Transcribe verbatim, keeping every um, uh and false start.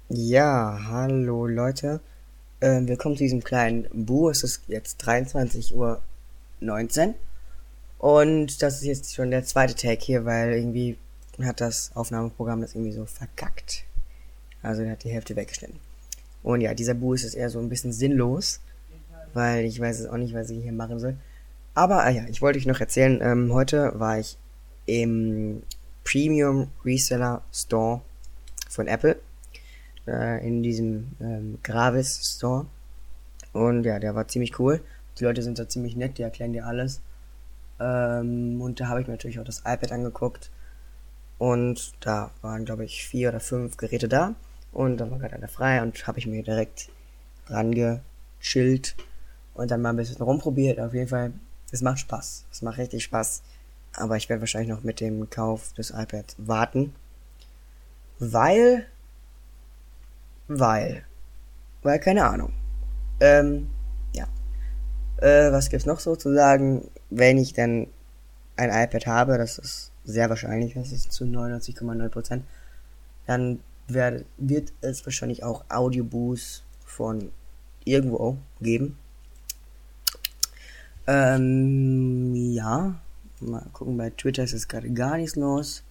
Ja, hallo Leute. Ähm, willkommen zu diesem kleinen Bu. Es ist jetzt dreiundzwanzig Uhr neunzehn und das ist jetzt schon der zweite Tag hier, weil irgendwie hat das Aufnahmeprogramm das irgendwie so verkackt. Also er hat die Hälfte weggeschnitten. Und ja, dieser Bu ist jetzt eher so ein bisschen sinnlos, weil ich weiß es auch nicht, was ich hier machen soll. Aber ah ja, ich wollte euch noch erzählen, ähm, heute war ich im Premium Reseller Store von Apple, äh, in diesem ähm, Gravis Store. Und ja, der war ziemlich cool. Die Leute sind da ziemlich nett, die erklären dir alles. Ähm, und da habe ich mir natürlich auch das iPad angeguckt. Und da waren, glaube ich, vier oder fünf Geräte da. Und da war gerade einer frei und habe ich mir direkt rangechillt und dann mal ein bisschen rumprobiert. Auf jeden Fall, es macht Spaß. Es macht richtig Spaß. Aber ich werde wahrscheinlich noch mit dem Kauf des iPads warten. Weil, weil, weil, keine Ahnung. Ähm, ja. Äh, was gibt's noch so zu sagen? Wenn ich dann ein iPad habe, das ist sehr wahrscheinlich, das ist zu neunundneunzig Komma neun Prozent, dann werd, wird es wahrscheinlich auch Audioboosts von irgendwo geben. Ähm, ja, mal gucken, bei Twitter ist jetzt gerade gar nichts los.